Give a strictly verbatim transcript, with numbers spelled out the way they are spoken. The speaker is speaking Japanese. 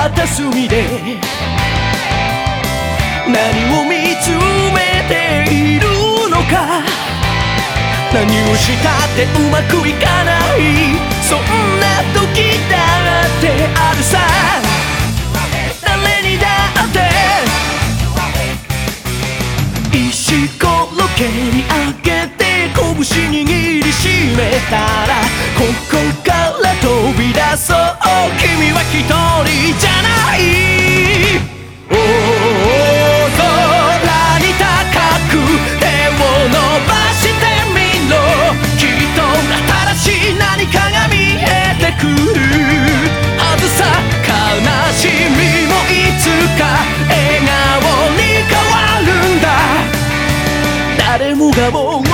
片隅で何を見つめているのか。何をしたってうまくいかない、そんな時だってあるさ。誰にだって石ころけにあげて拳握りしめたら、ここから飛び出そう。君は一人じゃない。大空に高く手を伸ばしてみろ。きっと新しい何かが見えてくるはずさ。悲しみもいつか笑顔に変わるんだ。誰もがもう